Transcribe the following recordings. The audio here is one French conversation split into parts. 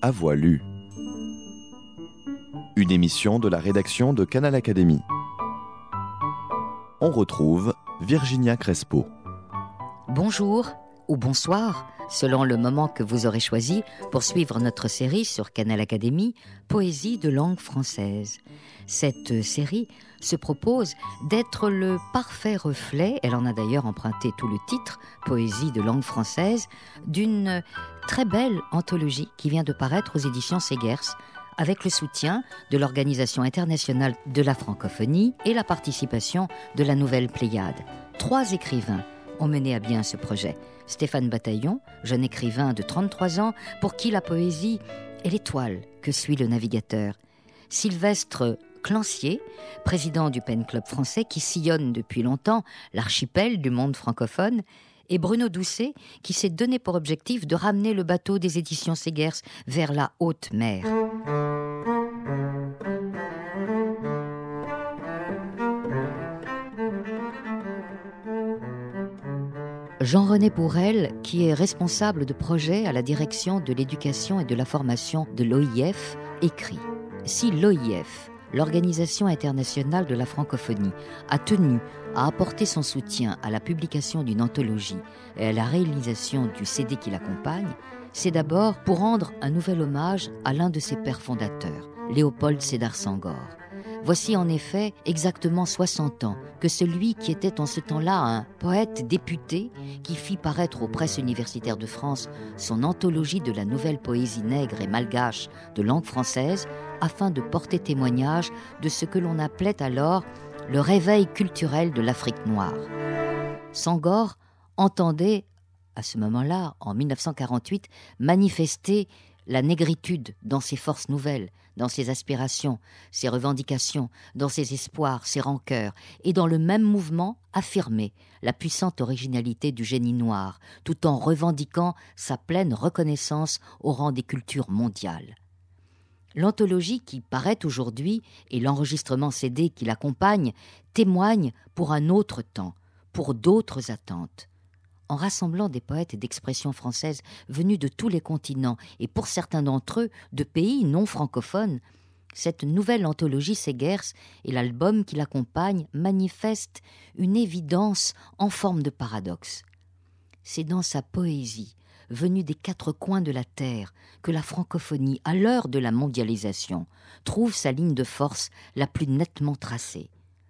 à voix lue. Une émission de la rédaction de Canal Académie. On retrouve Virginia Crespo. Bonjour ou bonsoir, selon le moment que vous aurez choisi pour suivre notre série sur Canal Académie, Poésie de langue française. Cette série se propose d'être le parfait reflet, elle en a d'ailleurs emprunté tout le titre, Poésie de langue française, d'une très belle anthologie qui vient de paraître aux éditions Segers, avec le soutien de l'Organisation internationale de la francophonie et la participation de la Nouvelle Pléiade. 3 écrivains ont mené à bien ce projet. Stéphane Bataillon, jeune écrivain de 33 ans, pour qui la poésie est l'étoile que suit le navigateur. Sylvestre Clancier, président du Pen Club français qui sillonne depuis longtemps l'archipel du monde francophone, et Bruno Doucet, qui s'est donné pour objectif de ramener le bateau des éditions Segers vers la haute mer. Jean-René Bourrel, qui est responsable de projet à la direction de l'éducation et de la formation de l'OIF, écrit « Si l'OIF, l'Organisation internationale de la francophonie, a tenu à apporter son soutien à la publication d'une anthologie et à la réalisation du CD qui l'accompagne, c'est d'abord pour rendre un nouvel hommage à l'un de ses pères fondateurs, Léopold Sédar Senghor. Voici en effet exactement 60 ans que celui qui était en ce temps-là un poète député qui fit paraître aux presses universitaires de France son anthologie de la nouvelle poésie nègre et malgache de langue française afin de porter témoignage de ce que l'on appelait alors le réveil culturel de l'Afrique noire. Senghor entendait, à ce moment-là, en 1948, manifester la négritude dans ses forces nouvelles, dans ses aspirations, ses revendications, dans ses espoirs, ses rancœurs, et dans le même mouvement affirmer la puissante originalité du génie noir, tout en revendiquant sa pleine reconnaissance au rang des cultures mondiales. L'anthologie qui paraît aujourd'hui et l'enregistrement CD qui l'accompagne témoignent pour un autre temps, pour d'autres attentes. En rassemblant des poètes d'expression française venus de tous les continents et pour certains d'entre eux de pays non francophones, cette nouvelle anthologie Segers et l'album qui l'accompagne manifestent une évidence en forme de paradoxe. C'est dans sa poésie, venue des 4 coins de la terre, que la francophonie, à l'heure de la mondialisation, trouve sa ligne de force la plus nettement tracée.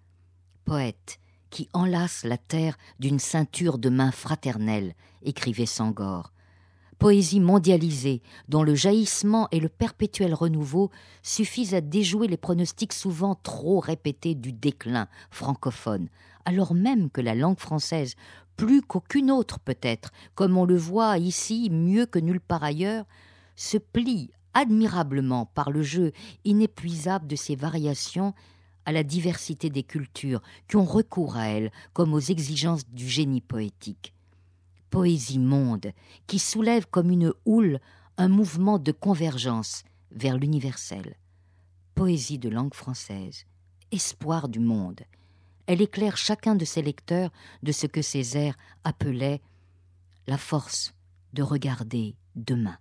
Poète qui enlace la terre d'une ceinture de mains fraternelles, écrivait Senghor. Poésie mondialisée, dont le jaillissement et le perpétuel renouveau suffisent à déjouer les pronostics souvent trop répétés du déclin francophone, alors même que la langue française, plus qu'aucune autre peut-être, comme on le voit ici mieux que nulle part ailleurs, se plie admirablement par le jeu inépuisable de ses variations à la diversité des cultures qui ont recours à elle comme aux exigences du génie poétique. Poésie monde qui soulève comme une houle un mouvement de convergence vers l'universel. Poésie de langue française, espoir du monde. Elle éclaire chacun de ses lecteurs de ce que Césaire appelait la force de regarder demain.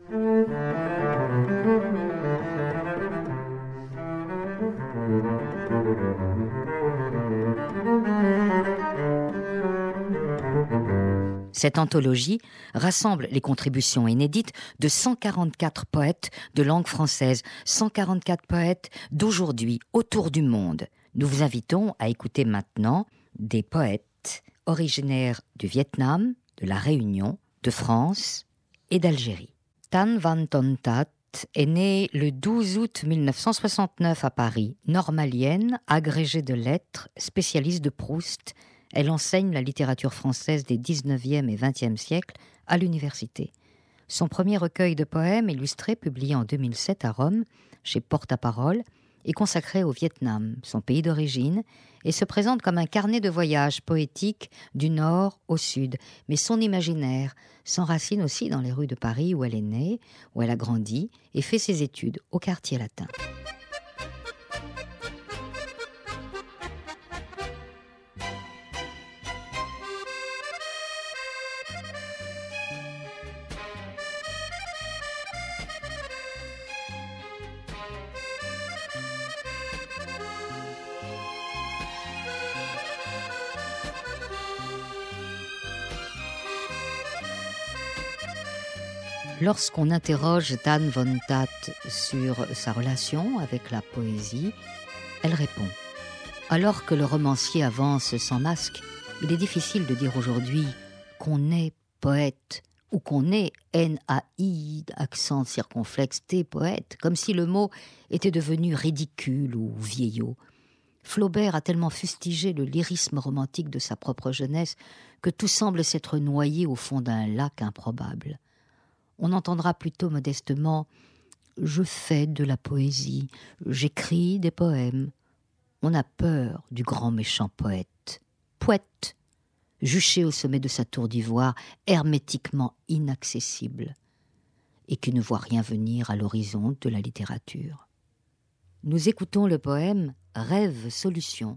Cette anthologie rassemble les contributions inédites de 144 poètes de langue française, 144 poètes d'aujourd'hui autour du monde. Nous vous invitons à écouter maintenant des poètes originaires du Vietnam, de la Réunion, de France et d'Algérie. Tan Van Ton That est née le 12 août 1969 à Paris, normalienne, agrégée de lettres, spécialiste de Proust. Elle enseigne la littérature française des 19e et 20e siècles à l'université. Son premier recueil de poèmes illustrés, publié en 2007 à Rome, chez Porte-à-Parole, est consacré au Vietnam, son pays d'origine, et se présente comme un carnet de voyage poétique du nord au sud. Mais son imaginaire s'enracine aussi dans les rues de Paris où elle est née, où elle a grandi et fait ses études au quartier latin. Lorsqu'on interroge Tan von Tat sur sa relation avec la poésie, elle répond. Alors que le romancier avance sans masque, il est difficile de dire aujourd'hui qu'on est poète ou qu'on est N-A-I, accent circonflexe, T, poète, comme si le mot était devenu ridicule ou vieillot. Flaubert a tellement fustigé le lyrisme romantique de sa propre jeunesse que tout semble s'être noyé au fond d'un lac improbable. On entendra plutôt modestement « Je fais de la poésie, j'écris des poèmes ». On a peur du grand méchant poète. Poète, juché au sommet de sa tour d'ivoire, hermétiquement inaccessible, et qui ne voit rien venir à l'horizon de la littérature. Nous écoutons le poème « Rêve-solution »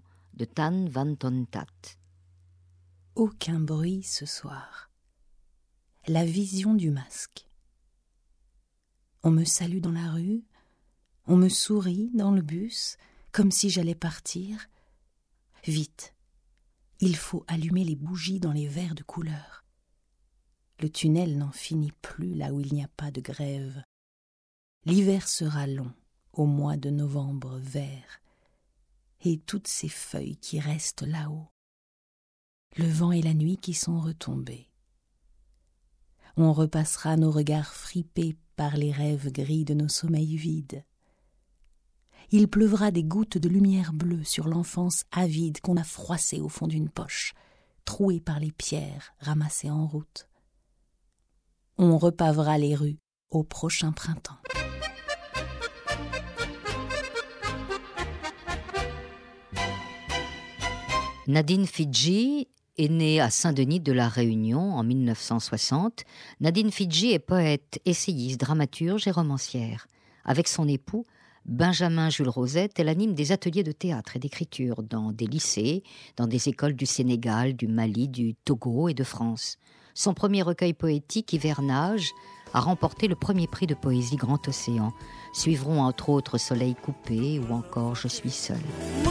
de Tan van Tat. Aucun bruit ce soir. La vision du masque. On me salue dans la rue, on me sourit dans le bus, comme si j'allais partir. Vite, il faut allumer les bougies dans les verres de couleur. Le tunnel n'en finit plus là où il n'y a pas de grève. L'hiver sera long, au mois de novembre vert, et toutes ces feuilles qui restent là-haut. Le vent et la nuit qui sont retombés. On repassera nos regards fripés par les rêves gris de nos sommeils vides. Il pleuvra des gouttes de lumière bleue sur l'enfance avide qu'on a froissée au fond d'une poche, trouée par les pierres ramassées en route. On repavera les rues au prochain printemps. Nadine Fidji est née à Saint-Denis de la Réunion en 1960. Nadine Fidji est poète, essayiste, dramaturge et romancière. Avec son époux, Benjamin Jules Rosette, elle anime des ateliers de théâtre et d'écriture dans des lycées, dans des écoles du Sénégal, du Mali, du Togo et de France. Son premier recueil poétique, Hivernage, a remporté le premier prix de poésie Grand Océan. Suivront entre autres Soleil coupé ou encore Je suis seule.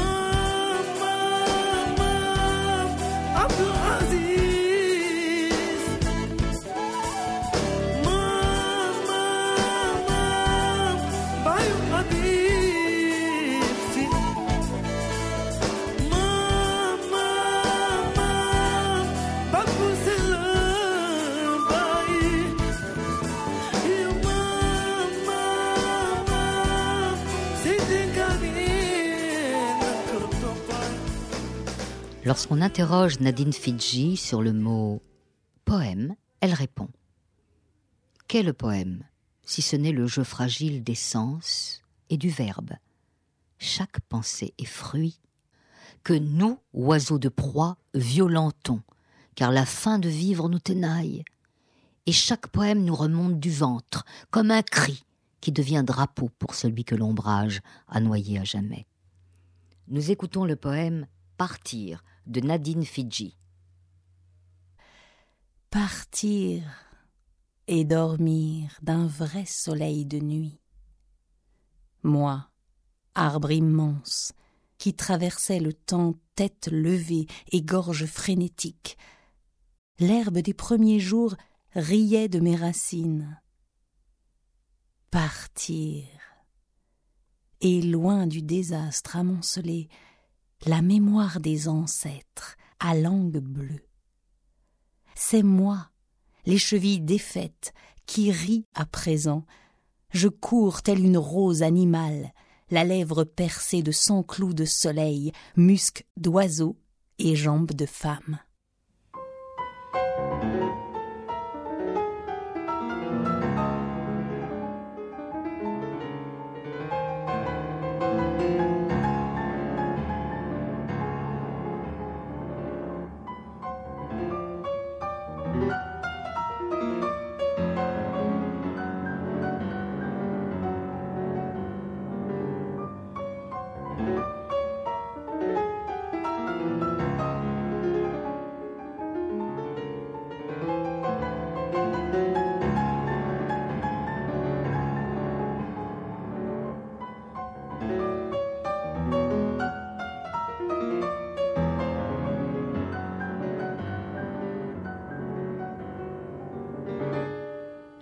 Lorsqu'on interroge Nadine Fidji sur le mot « poème », elle répond « Qu'est le poème, si ce n'est le jeu fragile des sens et du verbe ? Chaque pensée est fruit que nous, oiseaux de proie, violentons, car la faim de vivre nous tenaille. Et chaque poème nous remonte du ventre, comme un cri qui devient drapeau pour celui que l'ombrage a noyé à jamais. » Nous écoutons le poème « Partir » de Nadine Fidji. Partir et dormir d'un vrai soleil de nuit. Moi, arbre immense, qui traversait le temps tête levée et gorge frénétique, l'herbe des premiers jours riait de mes racines. Partir, et loin du désastre amoncelé, la mémoire des ancêtres à langue bleue. C'est moi, les chevilles défaites, qui ris à présent. Je cours telle une rose animale, la lèvre percée de 100 clous de soleil, musc d'oiseau et jambes de femme.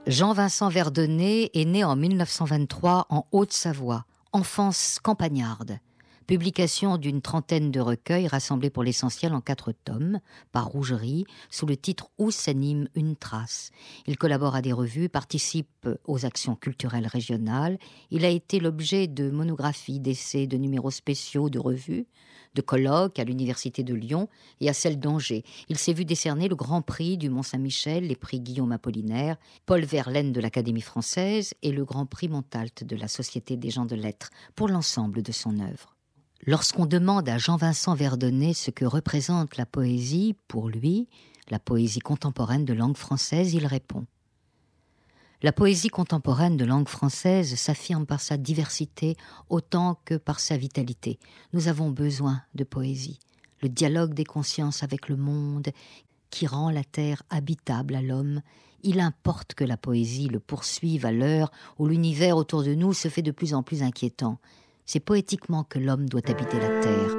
Jean-Vincent Verdonnet est né en 1923 en Haute-Savoie, enfance campagnarde. Publication d'une trentaine de recueils rassemblés pour l'essentiel en 4 tomes, par Rougerie, sous le titre « Où s'anime une trace ». Il collabore à des revues, participe aux actions culturelles régionales. Il a été l'objet de monographies, d'essais, de numéros spéciaux, de revues, de colloques à l'Université de Lyon et à celle d'Angers. Il s'est vu décerner le Grand Prix du Mont-Saint-Michel, les prix Guillaume Apollinaire, Paul Verlaine de l'Académie française et le Grand Prix Montalt de la Société des gens de lettres pour l'ensemble de son œuvre. Lorsqu'on demande à Jean-Vincent Verdonnet ce que représente la poésie, pour lui, la poésie contemporaine de langue française, il répond : la poésie contemporaine de langue française s'affirme par sa diversité autant que par sa vitalité. Nous avons besoin de poésie, le dialogue des consciences avec le monde qui rend la terre habitable à l'homme. Il importe que la poésie le poursuive à l'heure où l'univers autour de nous se fait de plus en plus inquiétant. C'est poétiquement que l'homme doit habiter la terre.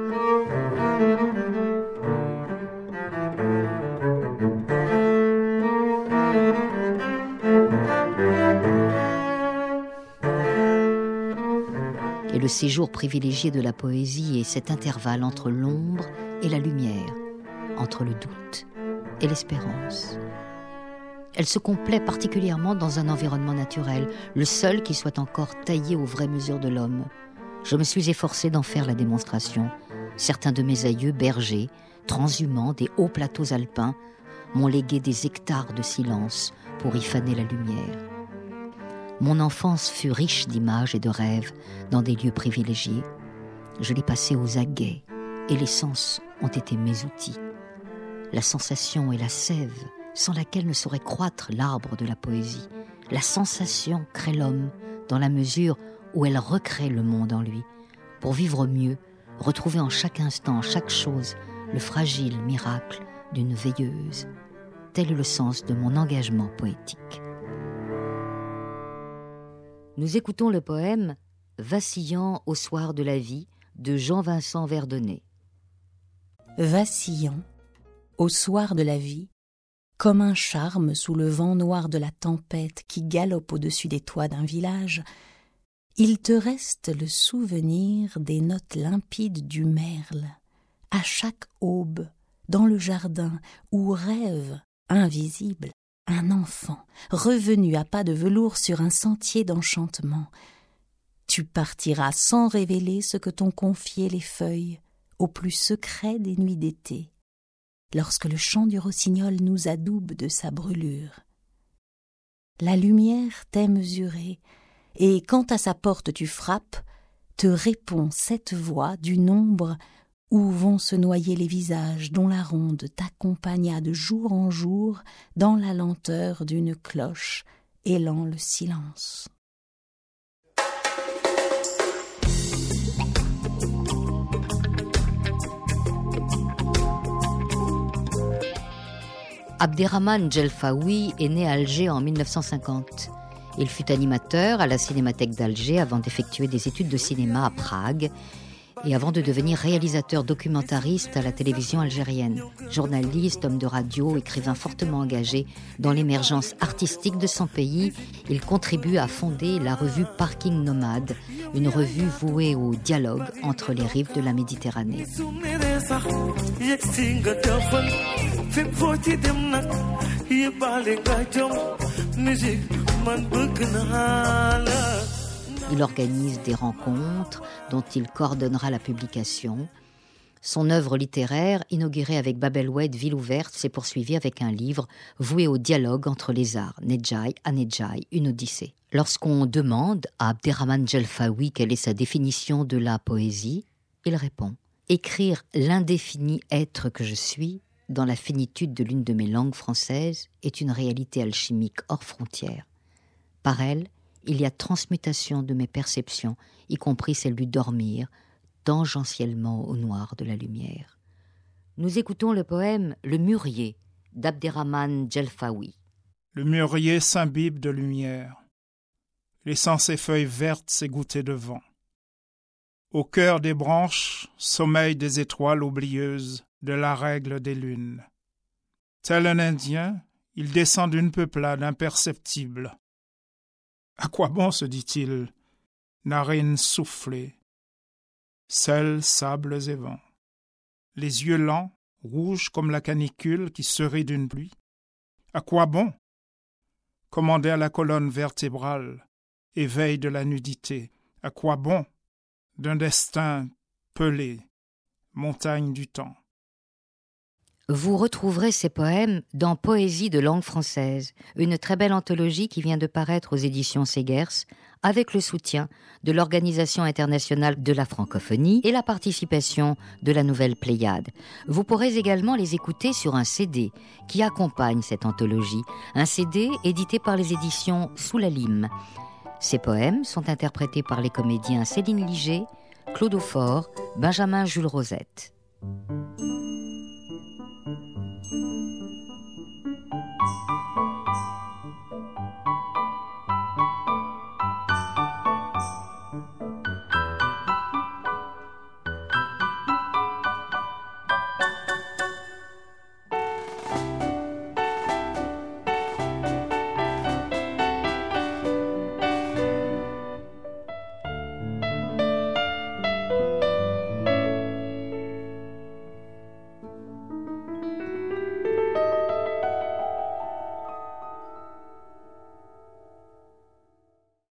Et le séjour privilégié de la poésie est cet intervalle entre l'ombre et la lumière, entre le doute et l'espérance. Elle se complaît particulièrement dans un environnement naturel, le seul qui soit encore taillé aux vraies mesures de l'homme. Je me suis efforcé d'en faire la démonstration. Certains de mes aïeux bergers, transhumants des hauts plateaux alpins, m'ont légué des hectares de silence pour y faner la lumière. Mon enfance fut riche d'images et de rêves dans des lieux privilégiés. Je l'ai passée aux aguets et les sens ont été mes outils. La sensation est la sève sans laquelle ne saurait croître l'arbre de la poésie. La sensation crée l'homme dans la mesure où elle recrée le monde en lui. Pour vivre mieux, retrouver en chaque instant, en chaque chose, le fragile miracle d'une veilleuse. Tel est le sens de mon engagement poétique. Nous écoutons le poème « Vacillant au soir de la vie » de Jean-Vincent Verdonnet. Vacillant au soir de la vie, comme un charme sous le vent noir de la tempête qui galope au-dessus des toits d'un village, il te reste le souvenir des notes limpides du merle, à chaque aube, dans le jardin où rêve, invisible, un enfant, revenu à pas de velours sur un sentier d'enchantement. Tu partiras sans révéler ce que t'ont confié les feuilles, au plus secret des nuits d'été, lorsque le chant du rossignol nous adoube de sa brûlure. La lumière t'est mesurée, et quand à sa porte tu frappes, te répond cette voix du nombre où vont se noyer les visages dont la ronde t'accompagna de jour en jour dans la lenteur d'une cloche hélant le silence. Abderrahmane Djelfaoui est né à Alger en 1950. Il fut animateur à la Cinémathèque d'Alger avant d'effectuer des études de cinéma à Prague et avant de devenir réalisateur documentariste à la télévision algérienne. Journaliste, homme de radio, écrivain fortement engagé dans l'émergence artistique de son pays, il contribue à fonder la revue Parking Nomade, une revue vouée au dialogue entre les rives de la Méditerranée. Il organise des rencontres dont il coordonnera la publication. Son œuvre littéraire, inaugurée avec Bab el Oued, Ville ouverte, s'est poursuivie avec un livre voué au dialogue entre les arts, Nedjaï à Nedjaï, une odyssée. Lorsqu'on demande à Abderrahmane Djelfaoui quelle est sa définition de la poésie, il répond « Écrire l'indéfini être que je suis dans la finitude de l'une de mes langues françaises est une réalité alchimique hors frontières. Par elle, il y a transmutation de mes perceptions, y compris celle du dormir, tangentiellement au noir de la lumière. » Nous écoutons le poème « Le mûrier » d'Abderrahmane Djelfaoui. Le mûrier s'imbibe de lumière, laissant ses feuilles vertes s'égoutter de vent. Au cœur des branches sommeillent des étoiles oublieuses de la règle des lunes. Tel un Indien, Il descend d'une peuplade imperceptible. À quoi bon, se dit-il, narines soufflées, sel, sables et vents, les yeux lents, rouges comme la canicule qui se rit d'une pluie. À quoi bon commander à la colonne vertébrale, éveil de la nudité. À quoi bon d'un destin pelé, montagne du temps. Vous retrouverez ces poèmes dans Poésie de langue française, une très belle anthologie qui vient de paraître aux éditions Segers, avec le soutien de l'Organisation internationale de la francophonie et la participation de la Nouvelle Pléiade. Vous pourrez également les écouter sur un CD qui accompagne cette anthologie, un CD édité par les éditions Sous la Lime. Ces poèmes sont interprétés par les comédiens Céline Liger, Claude Aufort, Benjamin Jules Rosette.